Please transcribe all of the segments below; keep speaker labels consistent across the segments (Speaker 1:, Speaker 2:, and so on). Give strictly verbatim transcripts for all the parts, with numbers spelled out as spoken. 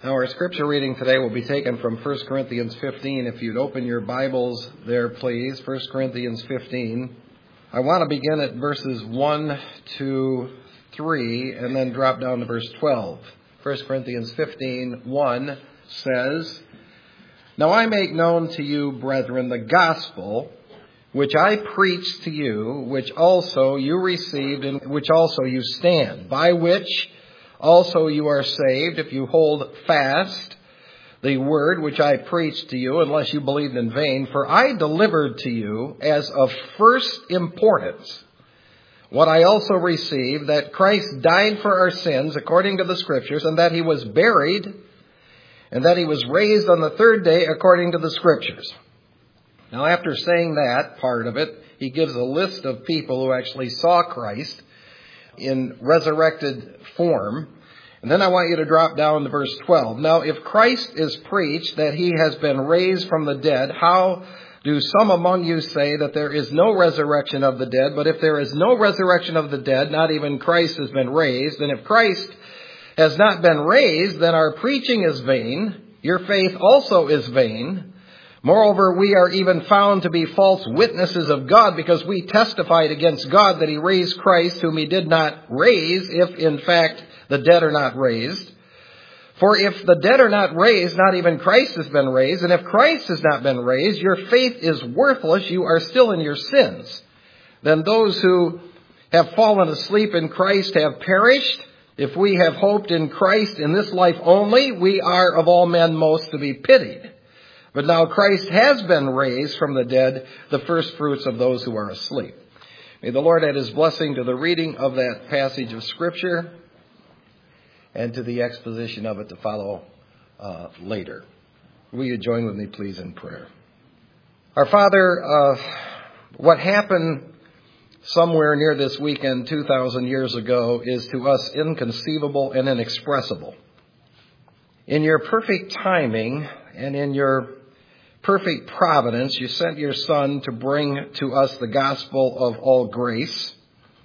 Speaker 1: Now, our scripture reading today will be taken from First Corinthians fifteen. If you'd open your Bibles there, please. First Corinthians fifteen. I want to begin at verses one to three and then drop down to verse twelve. First Corinthians fifteen, one says, "Now I make known to you, brethren, the gospel which I preached to you, which also you received, and which also you stand, by which also you are saved, if you hold fast the word which I preached to you, unless you believed in vain. For I delivered to you as of first importance what I also received, that Christ died for our sins according to the Scriptures, and that he was buried, and that he was raised on the third day according to the Scriptures." Now, after saying that part of it, he gives a list of people who actually saw Christ in resurrected form. And then I want you to drop down to verse twelve. "Now, if Christ is preached that he has been raised from the dead, how do some among you say that there is no resurrection of the dead? But if there is no resurrection of the dead, not even Christ has been raised. And if Christ has not been raised, then our preaching is vain, your faith also is vain. Moreover, we are even found to be false witnesses of God, because we testified against God that he raised Christ, whom he did not raise, if in fact the dead are not raised. For if the dead are not raised, not even Christ has been raised. And if Christ has not been raised, your faith is worthless. You are still in your sins. Then those who have fallen asleep in Christ have perished. If we have hoped in Christ in this life only, we are of all men most to be pitied. But now Christ has been raised from the dead, the first fruits of those who are asleep." May the Lord add his blessing to the reading of that passage of Scripture and to the exposition of it to follow uh, later. Will you join with me, please, in prayer? Our Father, uh, what happened somewhere near this weekend two thousand years ago is to us inconceivable and inexpressible. In your perfect timing and in your perfect providence, you sent your Son to bring to us the gospel of all grace.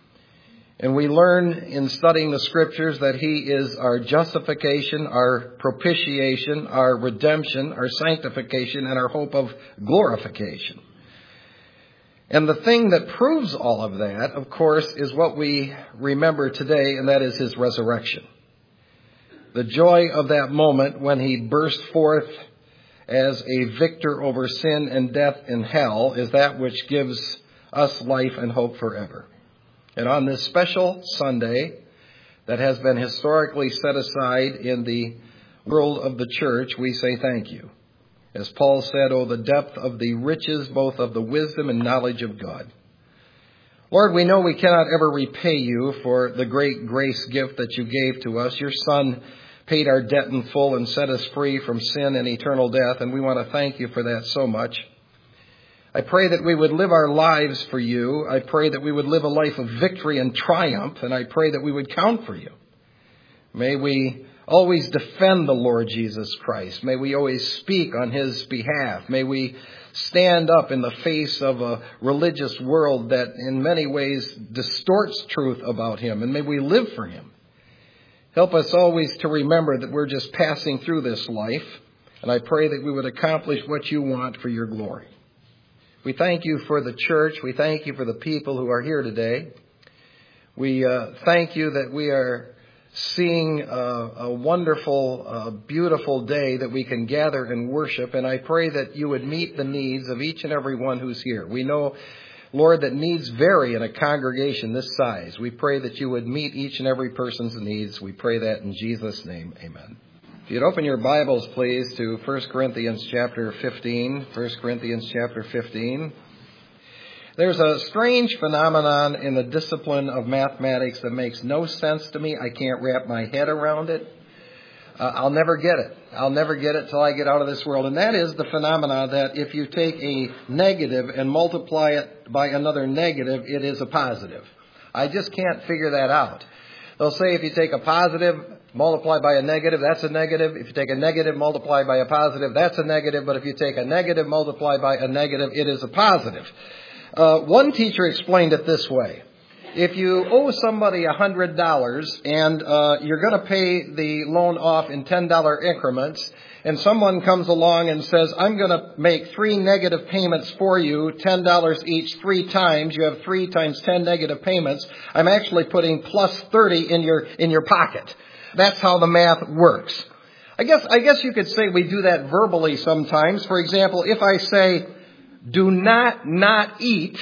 Speaker 1: And we learn in studying the Scriptures that he is our justification, our propitiation, our redemption, our sanctification, and our hope of glorification. And the thing that proves all of that, of course, is what we remember today, and that is his resurrection. The joy of that moment when he burst forth as a victor over sin and death and hell is that which gives us life and hope forever. And on this special Sunday that has been historically set aside in the world of the church, we say thank you. As Paul said, "Oh, the depth of the riches, both of the wisdom and knowledge of God." Lord, we know we cannot ever repay you for the great grace gift that you gave to us. Your Son paid our debt in full and set us free from sin and eternal death, and we want to thank you for that so much. I pray that we would live our lives for you. I pray that we would live a life of victory and triumph, and I pray that we would count for you. May we always defend the Lord Jesus Christ. May we always speak on his behalf. May we stand up in the face of a religious world that in many ways distorts truth about him, and may we live for him. Help us always to remember that we're just passing through this life, and I pray that we would accomplish what you want for your glory. We thank you for the church. We thank you for the people who are here today. We uh, thank you that we are seeing a, a wonderful, uh, beautiful day that we can gather and worship, and I pray that you would meet the needs of each and every one who's here. We know, Lord, that needs vary in a congregation this size. We pray that you would meet each and every person's needs. We pray that in Jesus' name. Amen. If you'd open your Bibles, please, to First Corinthians chapter fifteen. First Corinthians chapter fifteen. There's a strange phenomenon in the discipline of mathematics that makes no sense to me. I can't wrap my head around it. Uh, I'll never get it. I'll never get it till I get out of this world. And that is the phenomenon that if you take a negative and multiply it by another negative, it is a positive. I just can't figure that out. They'll say if you take a positive, multiply by a negative, that's a negative. If you take a negative, multiply by a positive, that's a negative. But if you take a negative, multiply by a negative, it is a positive. Uh, one teacher explained it this way. If you owe somebody one hundred dollars and uh, you're going to pay the loan off in ten dollar increments, and someone comes along and says, I'm going to make three negative payments for you, ten dollars each, three times. You have three times ten negative payments. I'm actually putting plus thirty in your in your pocket. That's how the math works. I guess I guess you could say we do that verbally sometimes. For example, if I say, do not not eat,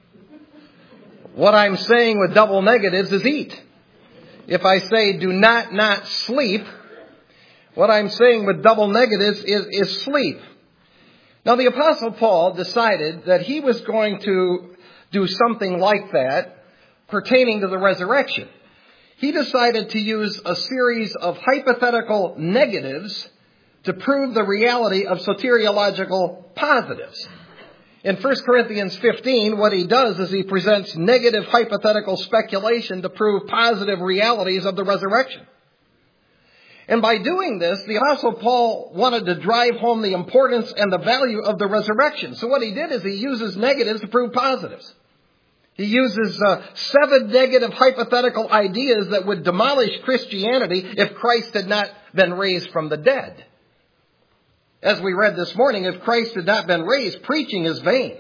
Speaker 1: what I'm saying with double negatives is eat. If I say do not not sleep, what I'm saying with double negatives is, is sleep. Now the Apostle Paul decided that he was going to do something like that pertaining to the resurrection. He decided to use a series of hypothetical negatives to prove the reality of soteriological positives. In First Corinthians fifteen, what he does is he presents negative hypothetical speculation to prove positive realities of the resurrection. And by doing this, the Apostle Paul wanted to drive home the importance and the value of the resurrection. So what he did is he uses negatives to prove positives. He uses uh, seven negative hypothetical ideas that would demolish Christianity if Christ had not been raised from the dead. As we read this morning, if Christ had not been raised, preaching is vain.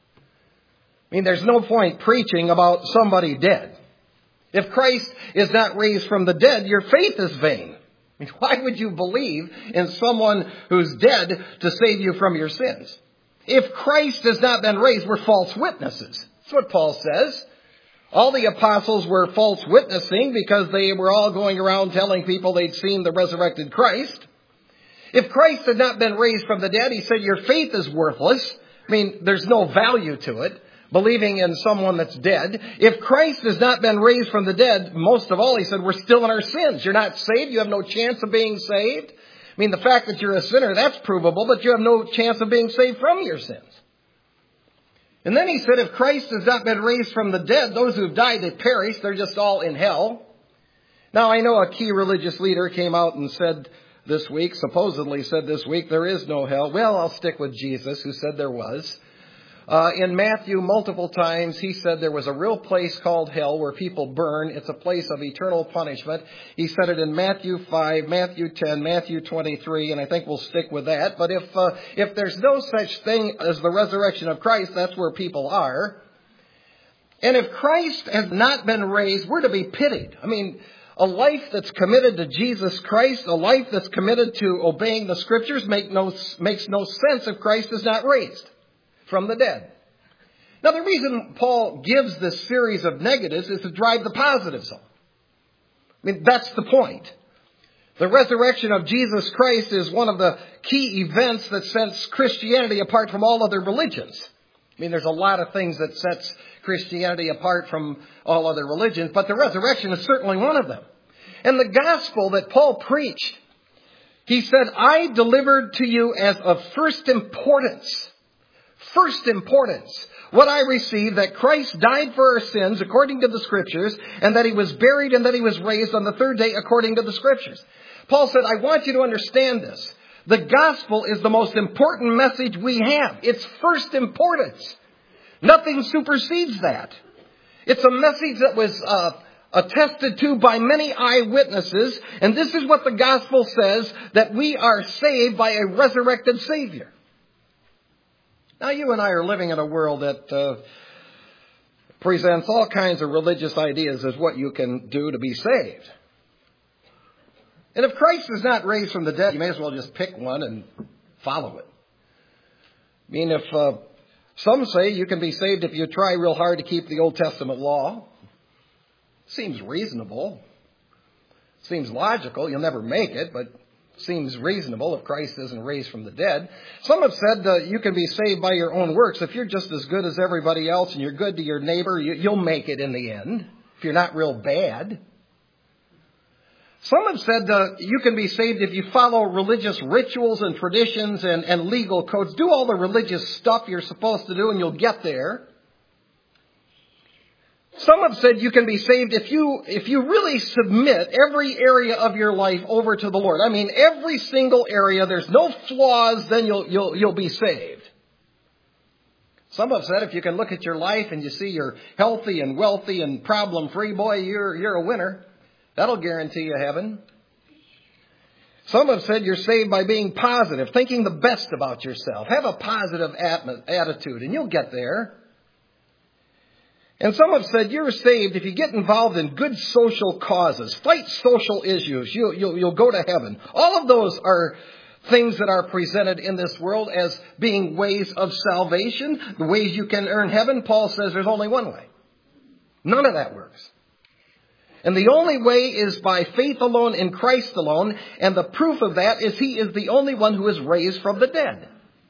Speaker 1: I mean, there's no point preaching about somebody dead. If Christ is not raised from the dead, your faith is vain. I mean, why would you believe in someone who's dead to save you from your sins? If Christ has not been raised, we're false witnesses. That's what Paul says. All the apostles were false witnessing because they were all going around telling people they'd seen the resurrected Christ. If Christ had not been raised from the dead, he said, your faith is worthless. I mean, there's no value to it, believing in someone that's dead. If Christ has not been raised from the dead, most of all, he said, we're still in our sins. You're not saved. You have no chance of being saved. I mean, the fact that you're a sinner, that's provable, but you have no chance of being saved from your sins. And then he said, if Christ has not been raised from the dead, those who've died, they perish. They're just all in hell. Now, I know a key religious leader came out and said this week, supposedly said this week, there is no hell. Well, I'll stick with Jesus, who said there was. Uh, in Matthew, multiple times, he said there was a real place called hell where people burn. It's a place of eternal punishment. He said it in Matthew five, Matthew ten, Matthew twenty-three, and I think we'll stick with that. But if uh, if there's no such thing as the resurrection of Christ, that's where people are. And if Christ has not been raised, we're to be pitied. I mean, a life that's committed to Jesus Christ, a life that's committed to obeying the Scriptures, make no, makes no sense if Christ is not raised from the dead. Now, the reason Paul gives this series of negatives is to drive the positives home. I mean, that's the point. The resurrection of Jesus Christ is one of the key events that sets Christianity apart from all other religions. I mean, there's a lot of things that sets Christianity apart from all other religions, but the resurrection is certainly one of them. And the gospel that Paul preached, he said, I delivered to you as of first importance. First importance. What I received, that Christ died for our sins according to the Scriptures, and that he was buried and that he was raised on the third day according to the Scriptures. Paul said, I want you to understand this. The gospel is the most important message we have. It's first importance. Nothing supersedes that. It's a message that was uh, attested to by many eyewitnesses, and this is what the gospel says, that we are saved by a resurrected Savior. Now, you and I are living in a world that uh, presents all kinds of religious ideas as what you can do to be saved. And if Christ is not raised from the dead, you may as well just pick one and follow it. I mean, if uh, some say you can be saved if you try real hard to keep the Old Testament law, seems reasonable. Seems logical. You'll never make it, but seems reasonable if Christ isn't raised from the dead. Some have said uh, you can be saved by your own works. If you're just as good as everybody else and you're good to your neighbor, you, you'll make it in the end, if you're not real bad. Some have said uh, you can be saved if you follow religious rituals and traditions and, and legal codes. Do all the religious stuff you're supposed to do and you'll get there. Some have said you can be saved if you if you really submit every area of your life over to the Lord. I mean, every single area, there's no flaws, then you'll you'll you'll be saved. Some have said if you can look at your life and you see you're healthy and wealthy and problem-free, boy, you're, you're a winner. That'll guarantee you heaven. Some have said you're saved by being positive, thinking the best about yourself. Have a positive attitude and you'll get there. And some have said you're saved if you get involved in good social causes, fight social issues, you'll, you'll, you'll go to heaven. All of those are things that are presented in this world as being ways of salvation, the ways you can earn heaven. Paul says there's only one way. None of that works. And the only way is by faith alone in Christ alone. And the proof of that is he is the only one who is raised from the dead.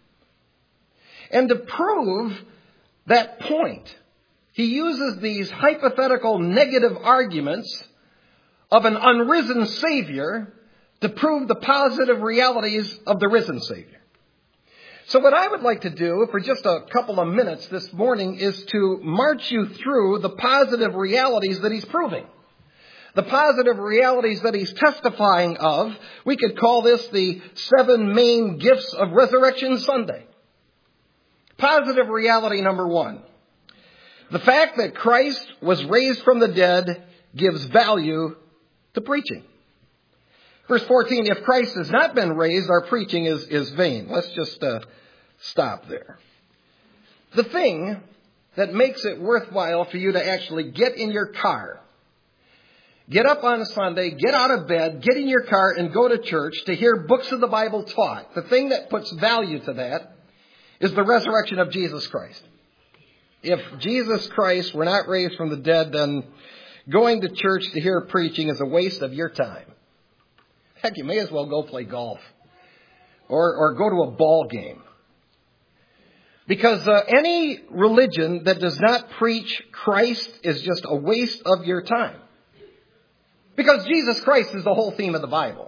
Speaker 1: And to prove that point, he uses these hypothetical negative arguments of an unrisen Savior to prove the positive realities of the risen Savior. So what I would like to do for just a couple of minutes this morning is to march you through the positive realities that he's proving. The positive realities that he's testifying of. We could call this the seven main gifts of Resurrection Sunday. Positive reality number one. The fact that Christ was raised from the dead gives value to preaching. Verse fourteen, if Christ has not been raised, our preaching is, is vain. Let's just uh, stop there. The thing that makes it worthwhile for you to actually get in your car, get up on a Sunday, get out of bed, get in your car and go to church to hear books of the Bible taught, the thing that puts value to that is the resurrection of Jesus Christ. If Jesus Christ were not raised from the dead, then going to church to hear preaching is a waste of your time. Heck, you may as well go play golf or, or go to a ball game. Because uh, any religion that does not preach Christ is just a waste of your time. Because Jesus Christ is the whole theme of the Bible.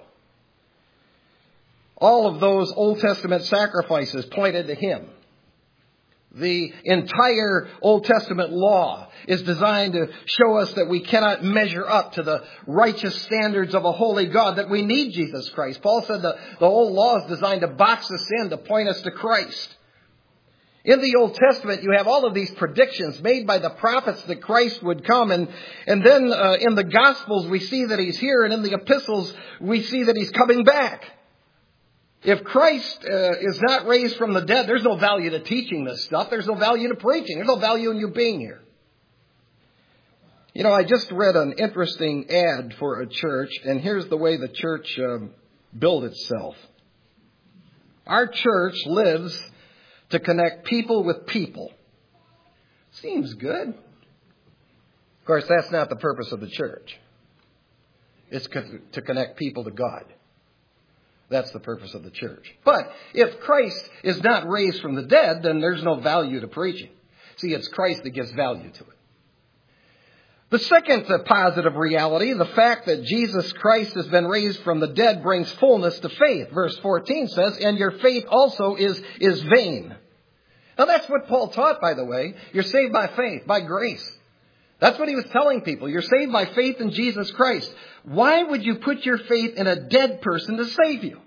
Speaker 1: All of those Old Testament sacrifices pointed to him. The entire Old Testament law is designed to show us that we cannot measure up to the righteous standards of a holy God, that we need Jesus Christ. Paul said the, the whole law is designed to box us in, to point us to Christ. In the Old Testament, you have all of these predictions made by the prophets that Christ would come. And, and then uh, in the Gospels, we see that he's here. And in the epistles, we see that he's coming back. If Christ uh, is not raised from the dead, there's no value to teaching this stuff. There's no value to preaching. There's no value in you being here. You know, I just read an interesting ad for a church, and here's the way the church um, built itself. Our church lives to connect people with people. Seems good. Of course, that's not the purpose of the church. It's to connect people to God. That's the purpose of the church. But if Christ is not raised from the dead, then there's no value to preaching. See, it's Christ that gives value to it. The second positive reality, the fact that Jesus Christ has been raised from the dead, brings fullness to faith. Verse fourteen says, and your faith also is, is vain. Now that's what Paul taught, by the way. You're saved by faith, by grace. That's what he was telling people. You're saved by faith in Jesus Christ. Why would you put your faith in a dead person to save you?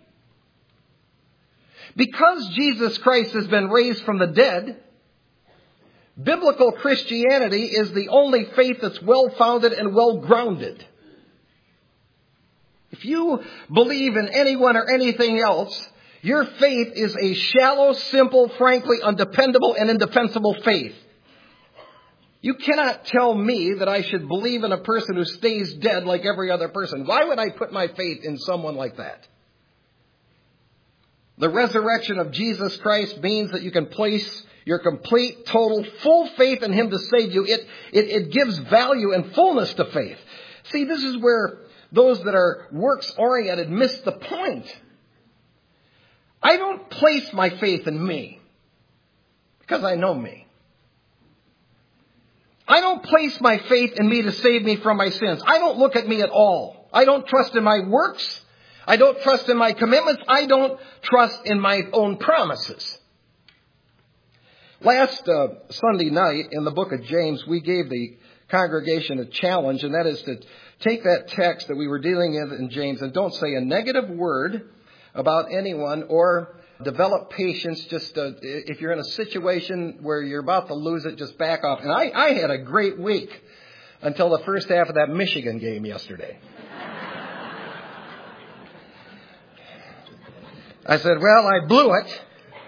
Speaker 1: Because Jesus Christ has been raised from the dead, biblical Christianity is the only faith that's well-founded and well-grounded. If you believe in anyone or anything else, your faith is a shallow, simple, frankly, undependable, and indefensible faith. You cannot tell me that I should believe in a person who stays dead like every other person. Why would I put my faith in someone like that? The resurrection of Jesus Christ means that you can place your complete, total, full faith in him to save you. It, it, it gives value and fullness to faith. See, this is where those that are works-oriented miss the point. I don't place my faith in me because I know me. I don't place my faith in me to save me from my sins. I don't look at me at all. I don't trust in my works. I don't trust in my commitments. I don't trust in my own promises. Last uh, Sunday night in the book of James, we gave the congregation a challenge, and that is to take that text that we were dealing with in James and don't say a negative word about anyone or develop patience. Just uh, if you're in a situation where you're about to lose it, just back off. And I, I had a great week until the first half of that Michigan game yesterday. I said, well, I blew it.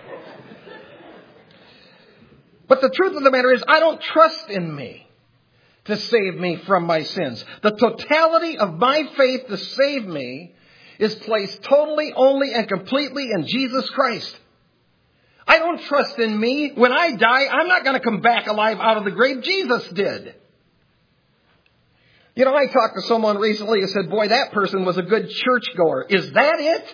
Speaker 1: But the truth of the matter is, I don't trust in me to save me from my sins. The totality of my faith to save me is placed totally, only, and completely in Jesus Christ. I don't trust in me. When I die, I'm not going to come back alive out of the grave. Jesus did. You know, I talked to someone recently who said, boy, that person was a good churchgoer. Is that it?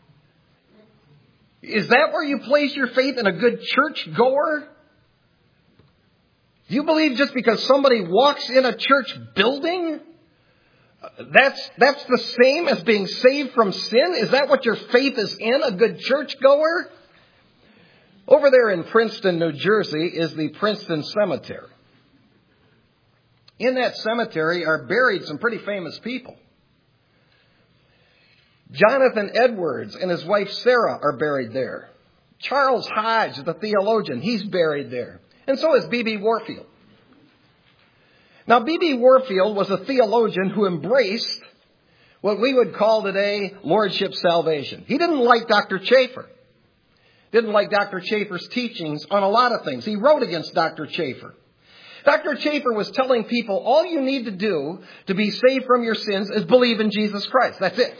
Speaker 1: Is that where you place your faith, in a good churchgoer? Do you believe just because somebody walks in a church building, that's that's the same as being saved from sin? Is that what your faith is in, a good churchgoer? Over there in Princeton, New Jersey, is the Princeton Cemetery. In that cemetery are buried some pretty famous people. Jonathan Edwards and his wife Sarah are buried there. Charles Hodge, the theologian, he's buried there. And so is B B Warfield. Now, B B Warfield was a theologian who embraced what we would call today Lordship salvation. He didn't like Doctor Chafer. Didn't like Doctor Chafer's teachings on a lot of things. He wrote against Doctor Chafer. Doctor Chafer was telling people, all you need to do to be saved from your sins is believe in Jesus Christ. That's it.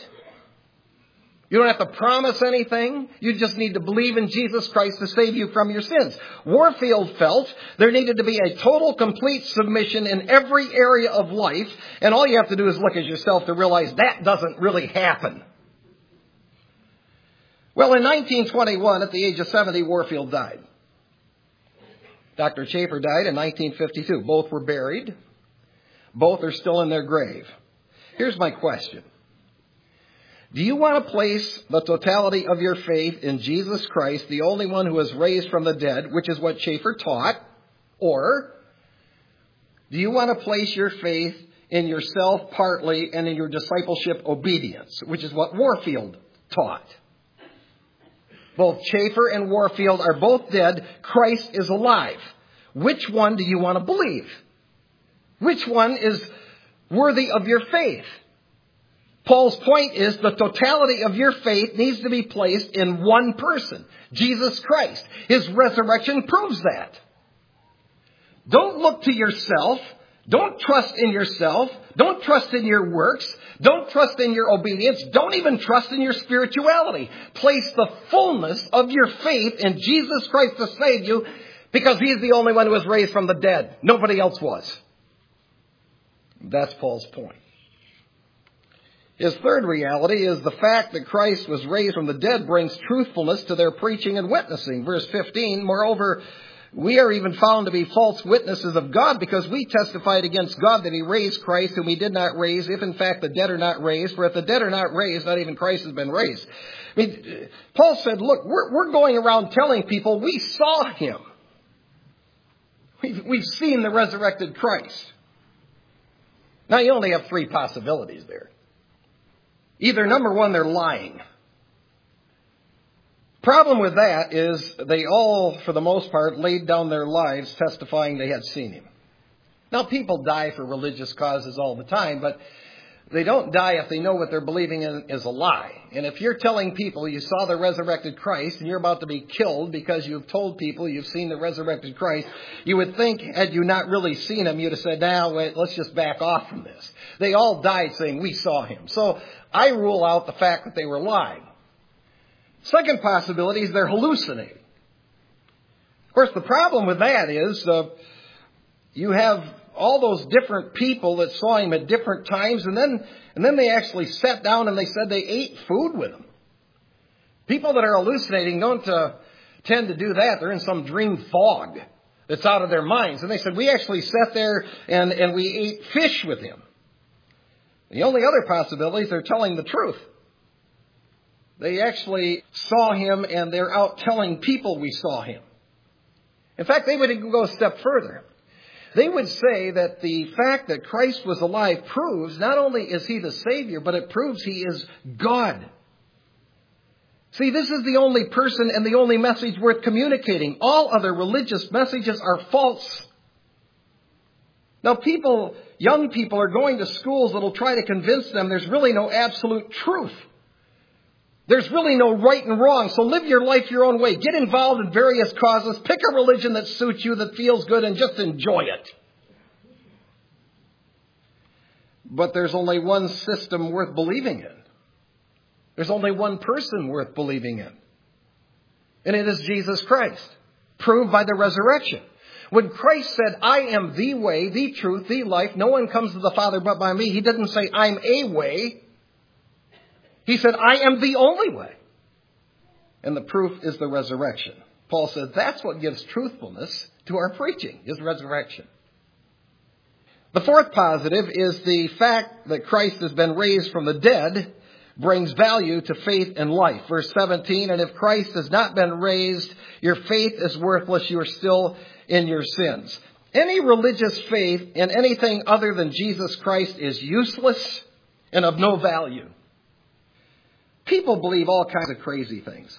Speaker 1: You don't have to promise anything. You just need to believe in Jesus Christ to save you from your sins. Warfield felt there needed to be a total, complete submission in every area of life. And all you have to do is look at yourself to realize that doesn't really happen. Well, in nineteen twenty-one, at the age of seventy, Warfield died. Doctor Chafer died in nineteen fifty-two. Both were buried. Both are still in their grave. Here's my question. Do you want to place the totality of your faith in Jesus Christ, the only one who was raised from the dead, which is what Chafer taught? Or do you want to place your faith in yourself partly and in your discipleship obedience, which is what Warfield taught? Both Chafer and Warfield are both dead. Christ is alive. Which one do you want to believe? Which one is worthy of your faith? Paul's point is the totality of your faith needs to be placed in one person, Jesus Christ. His resurrection proves that. Don't look to yourself. Don't trust in yourself. Don't trust in your works. Don't trust in your obedience. Don't even trust in your spirituality. Place the fullness of your faith in Jesus Christ to save you, because He is the only one who was raised from the dead. Nobody else was. That's Paul's point. His third reality is the fact that Christ was raised from the dead brings truthfulness to their preaching and witnessing. Verse fifteen, moreover, we are even found to be false witnesses of God, because we testified against God that He raised Christ, whom He did not raise, if in fact the dead are not raised. For if the dead are not raised, not even Christ has been raised. I mean, Paul said, look, we're, we're going around telling people we saw Him. We've, we've seen the resurrected Christ. Now, you only have three possibilities there. Either, number one, they're lying. Problem with that is they all, for the most part, laid down their lives testifying they had seen Him. Now, people die for religious causes all the time, but they don't die if they know what they're believing in is a lie. And if you're telling people you saw the resurrected Christ and you're about to be killed because you've told people you've seen the resurrected Christ, you would think, had you not really seen Him, you'd have said, now, wait, let's just back off from this. They all died saying, we saw Him. So I rule out the fact that they were lying. Second possibility is they're hallucinating. Of course, the problem with that is uh, you have all those different people that saw Him at different times, and then and then they actually sat down and they said they ate food with Him. People that are hallucinating don't uh, tend to do that. They're in some dream fog that's out of their minds. And they said, we actually sat there and, and we ate fish with Him. The only other possibility is they're telling the truth. They actually saw Him and they're out telling people we saw Him. In fact, they would even go a step further. They would say that the fact that Christ was alive proves not only is He the Savior, but it proves He is God. See, this is the only person and the only message worth communicating. All other religious messages are false. Now people, young people are going to schools that will try to convince them there's really no absolute truth. There's really no right and wrong, so live your life your own way. Get involved in various causes. Pick a religion that suits you, that feels good, and just enjoy it. But there's only one system worth believing in. There's only one person worth believing in. And it is Jesus Christ, proved by the resurrection. When Christ said, I am the way, the truth, the life, no one comes to the Father but by me, he didn't say, I'm a way. He said, I am the only way. And the proof is the resurrection. Paul said that's what gives truthfulness to our preaching, is resurrection. The fourth positive is the fact that Christ has been raised from the dead brings value to faith and life. Verse seventeen, and if Christ has not been raised, your faith is worthless. You are still in your sins. Any religious faith in anything other than Jesus Christ is useless and of no value. People believe all kinds of crazy things.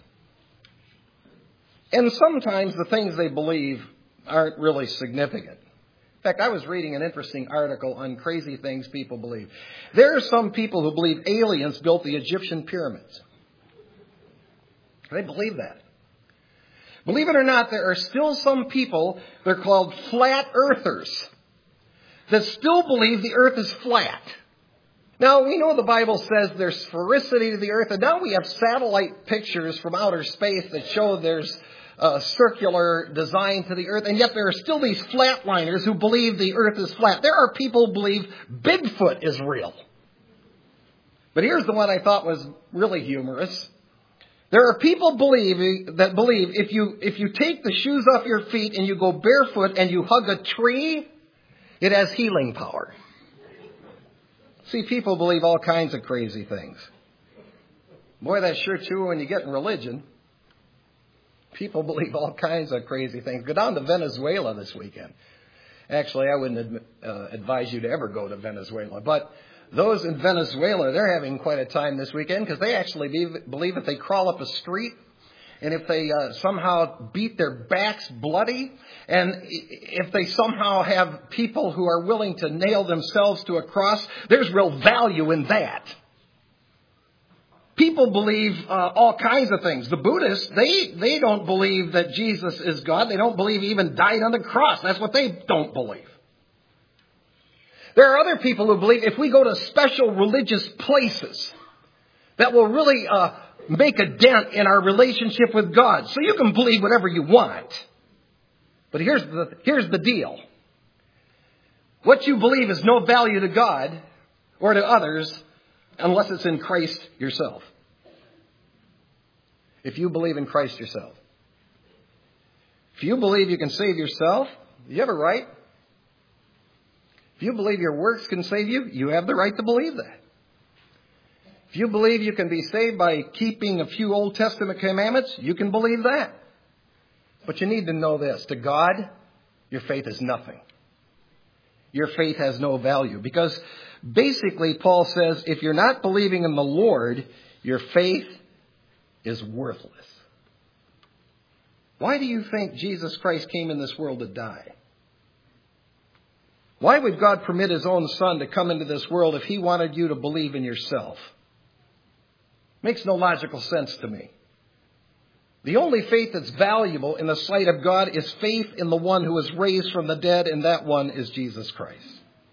Speaker 1: And sometimes the things they believe aren't really significant. In fact, I was reading an interesting article on crazy things people believe. There are some people who believe aliens built the Egyptian pyramids. They believe that. Believe it or not, there are still some people, they're called flat earthers, that still believe the earth is flat. Now, we know the Bible says there's sphericity to the earth, and now we have satellite pictures from outer space that show there's a circular design to the earth, and yet there are still these flatliners who believe the earth is flat. There are people who believe Bigfoot is real. But here's the one I thought was really humorous. There are people believe, that believe if you, if you take the shoes off your feet and you go barefoot and you hug a tree, it has healing power. See, people believe all kinds of crazy things. Boy, that's sure true when you get in religion. People believe all kinds of crazy things. Go down to Venezuela this weekend. Actually, I wouldn't admit, uh, advise you to ever go to Venezuela. But those in Venezuela, they're having quite a time this weekend because they actually be, believe if they crawl up a street and if they uh, somehow beat their backs bloody, and if they somehow have people who are willing to nail themselves to a cross, there's real value in that. People believe uh, all kinds of things. The Buddhists, they, they don't believe that Jesus is God. They don't believe he even died on the cross. That's what they don't believe. There are other people who believe if we go to special religious places, that will really uh, make a dent in our relationship with God. So you can believe whatever you want. But here's the, here's the deal. What you believe is no value to God or to others unless it's in Christ yourself. If you believe in Christ yourself. If you believe you can save yourself, you have a right. If you believe your works can save you, you have the right to believe that. If you believe you can be saved by keeping a few Old Testament commandments, you can believe that. But you need to know this. To God, your faith is nothing. Your faith has no value. Because basically, Paul says, if you're not believing in the Lord, your faith is worthless. Why do you think Jesus Christ came in this world to die? Why would God permit his own son to come into this world if he wanted you to believe in yourself? Makes no logical sense to me. The only faith that's valuable in the sight of God is faith in the one who was raised from the dead, and that one is Jesus Christ.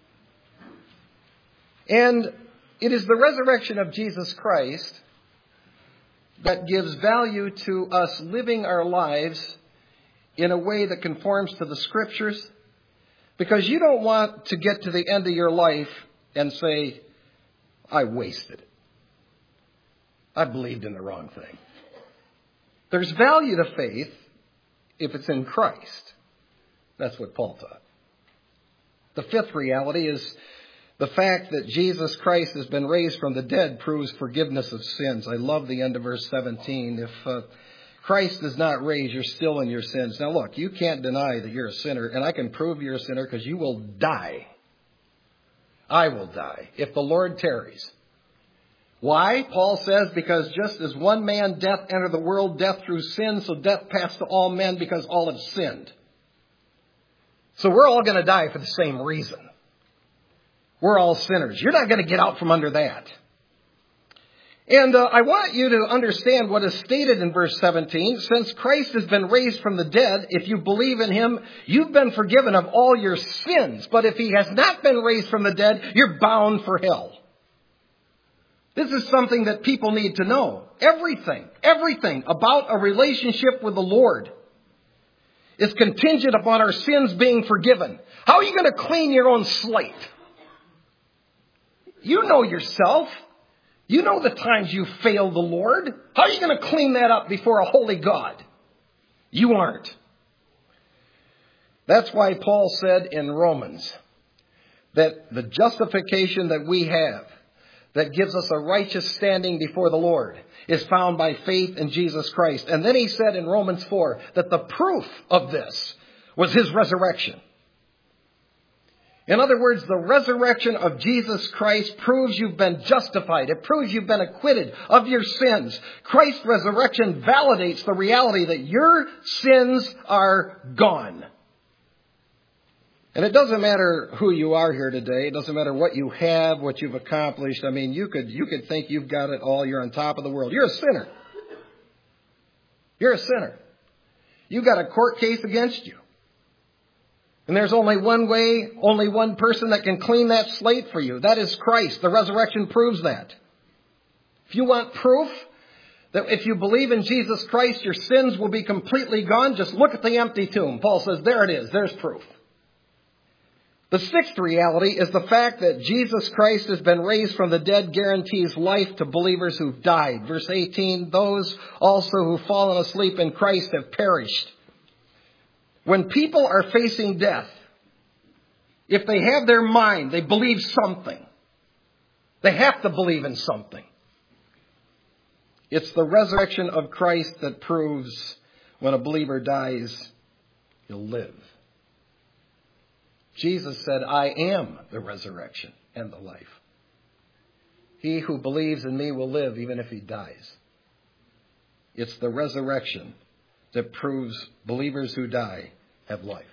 Speaker 1: And it is the resurrection of Jesus Christ that gives value to us living our lives in a way that conforms to the Scriptures, because you don't want to get to the end of your life and say, I wasted it. I believed in the wrong thing. There's value to faith if it's in Christ. That's what Paul taught. The fifth reality is the fact that Jesus Christ has been raised from the dead proves forgiveness of sins. I love the end of verse seventeen. If uh, Christ is not raised, you're still in your sins. Now look, you can't deny that you're a sinner, and I can prove you're a sinner because you will die. I will die if the Lord tarries. Why? Paul says, because just as one man death entered the world, death through sin, so death passed to all men because all have sinned. So we're all going to die for the same reason. We're all sinners. You're not going to get out from under that. And uh, I want you to understand what is stated in verse seventeen. Since Christ has been raised from the dead, if you believe in him, you've been forgiven of all your sins. But if he has not been raised from the dead, you're bound for hell. This is something that people need to know. Everything, everything about a relationship with the Lord is contingent upon our sins being forgiven. How are you going to clean your own slate? You know yourself. You know the times you failed the Lord. How are you going to clean that up before a holy God? You aren't. That's why Paul said in Romans that the justification that we have that gives us a righteous standing before the Lord is found by faith in Jesus Christ. And then he said in Romans four that the proof of this was his resurrection. In other words, the resurrection of Jesus Christ proves you've been justified. It proves you've been acquitted of your sins. Christ's resurrection validates the reality that your sins are gone. And it doesn't matter who you are here today. It doesn't matter what you have, what you've accomplished. I mean, you could, you could think you've got it all. You're on top of the world. You're a sinner. You're a sinner. You've got a court case against you. And there's only one way, only one person that can clean that slate for you. That is Christ. The resurrection proves that. If you want proof that if you believe in Jesus Christ, your sins will be completely gone, just look at the empty tomb. Paul says, there it is. There's proof. The sixth reality is the fact that Jesus Christ has been raised from the dead guarantees life to believers who've died. Verse eighteen, those also who've fallen asleep in Christ have perished. When people are facing death, if they have their mind, they believe something. They have to believe in something. It's the resurrection of Christ that proves when a believer dies, he'll live. Jesus said, I am the resurrection and the life. He who believes in me will live even if he dies. It's the resurrection that proves believers who die have life.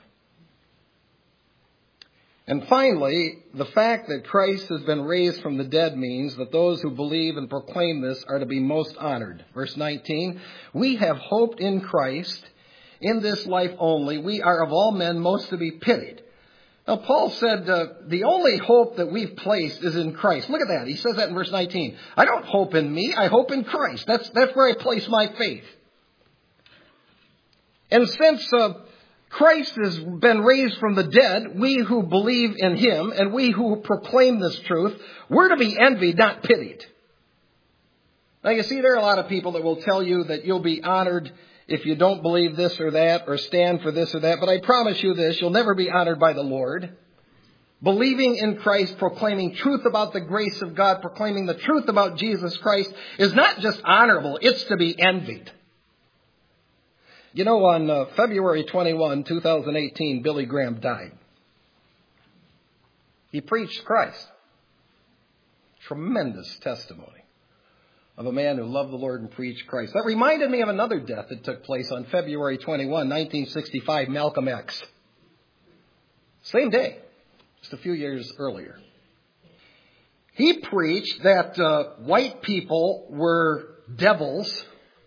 Speaker 1: And finally, the fact that Christ has been raised from the dead means that those who believe and proclaim this are to be most honored. Verse nineteen, we have hoped in Christ in this life only. We are of all men most to be pitied. Now, Paul said uh, the only hope that we've placed is in Christ. Look at that. He says that in verse nineteen. I don't hope in me. I hope in Christ. That's, that's where I place my faith. And since uh, Christ has been raised from the dead, we who believe in him and we who proclaim this truth, we're to be envied, not pitied. Now, you see, there are a lot of people that will tell you that you'll be honored if you don't believe this or that or stand for this or that. But I promise you this, you'll never be honored by the Lord. Believing in Christ, proclaiming truth about the grace of God, proclaiming the truth about Jesus Christ is not just honorable, it's to be envied. You know, on uh, February twenty-first, twenty eighteen, Billy Graham died. He preached Christ. Tremendous testimony of a man who loved the Lord and preached Christ. That reminded me of another death that took place on February twenty-first, nineteen sixty-five, Malcolm X. Same day, just a few years earlier. He preached that uh, white people were devils.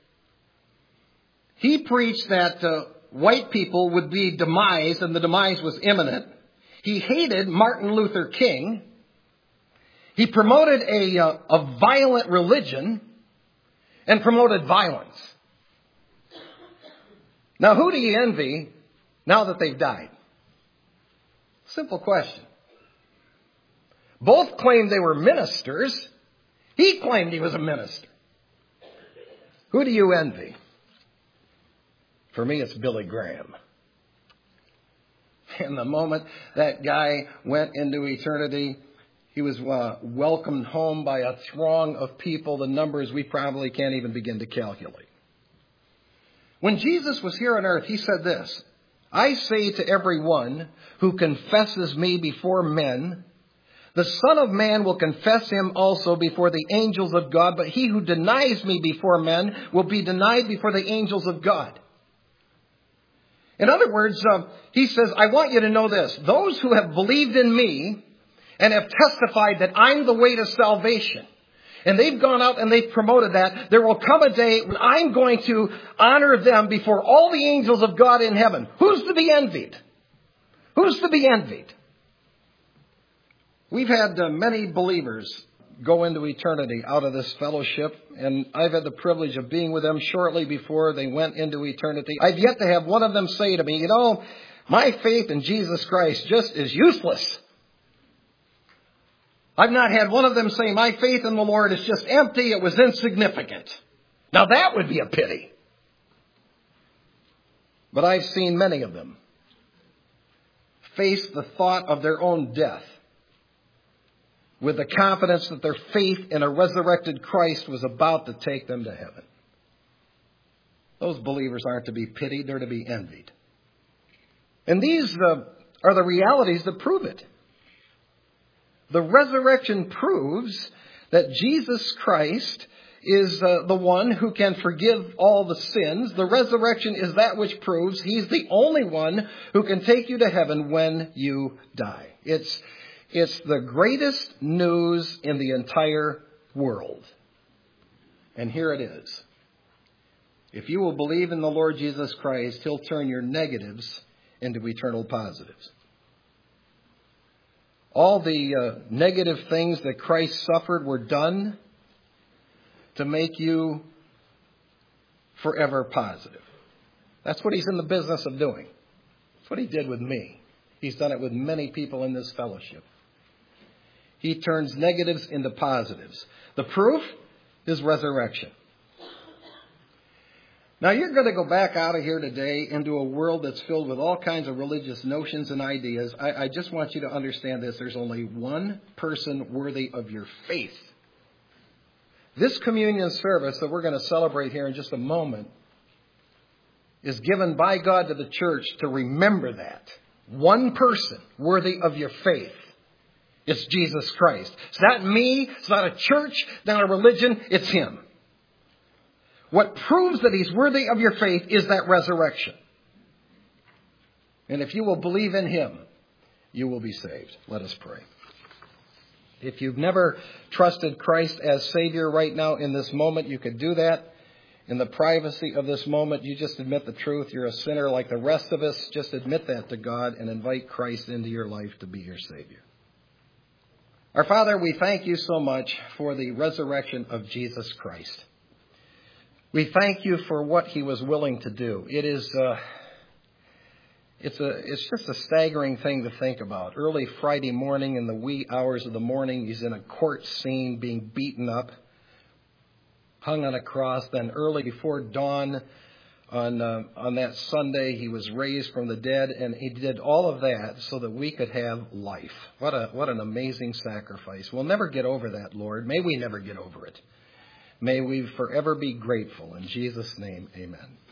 Speaker 1: He preached that uh, white people would be demised and the demise was imminent. He hated Martin Luther King. He promoted a, uh, a violent religion and promoted violence. Now, who do you envy now that they've died? Simple question. Both claimed they were ministers. He claimed he was a minister. Who do you envy? For me, it's Billy Graham. And the moment that guy went into eternity, he was uh, welcomed home by a throng of people, the numbers we probably can't even begin to calculate. When Jesus was here on earth, he said this, I say to everyone who confesses me before men, The Son of Man will confess him also before the angels of God, but he who denies me before men will be denied before the angels of God. In other words, uh, he says, I want you to know this. Those who have believed in me and have testified that I'm the way to salvation, and they've gone out and they've promoted that, there will come a day when I'm going to honor them before all the angels of God in heaven. Who's to be envied? Who's to be envied? We've had uh, many believers go into eternity out of this fellowship, and I've had the privilege of being with them shortly before they went into eternity. I've yet to have one of them say to me, you know, my faith in Jesus Christ just is useless. I've not had one of them say, my faith in the Lord is just empty, it was insignificant. Now that would be a pity. But I've seen many of them face the thought of their own death with the confidence that their faith in a resurrected Christ was about to take them to heaven. Those believers aren't to be pitied, they're to be envied. And these uh, are the realities that prove it. The resurrection proves that Jesus Christ is uh, the one who can forgive all the sins. The resurrection is that which proves he's the only one who can take you to heaven when you die. It's It's the greatest news in the entire world. And here it is. If you will believe in the Lord Jesus Christ, he'll turn your negatives into eternal positives. All the uh, negative things that Christ suffered were done to make you forever positive. That's what he's in the business of doing. That's what he did with me. He's done it with many people in this fellowship. He turns negatives into positives. The proof is resurrection. Now, you're going to go back out of here today into a world that's filled with all kinds of religious notions and ideas. I, I just want you to understand this. There's only one person worthy of your faith. This communion service that we're going to celebrate here in just a moment is given by God to the church to remember that. One person worthy of your faith. It's Jesus Christ. It's not me. It's not a church, not a religion. It's him. What proves that he's worthy of your faith is that resurrection. And if you will believe in him, you will be saved. Let us pray. If you've never trusted Christ as Savior right now in this moment, you could do that. In the privacy of this moment, you just admit the truth. You're a sinner like the rest of us. Just admit that to God and invite Christ into your life to be your Savior. Our Father, we thank you so much for the resurrection of Jesus Christ. We thank you for what he was willing to do. It is, uh, it's a, it's just a staggering thing to think about. Early Friday morning, in the wee hours of the morning, he's in a court scene being beaten up, hung on a cross. Then early before dawn on uh, on that Sunday, he was raised from the dead, and he did all of that so that we could have life. What a what an amazing sacrifice. We'll never get over that, Lord. May we never get over it. May we forever be grateful. In Jesus' name, amen.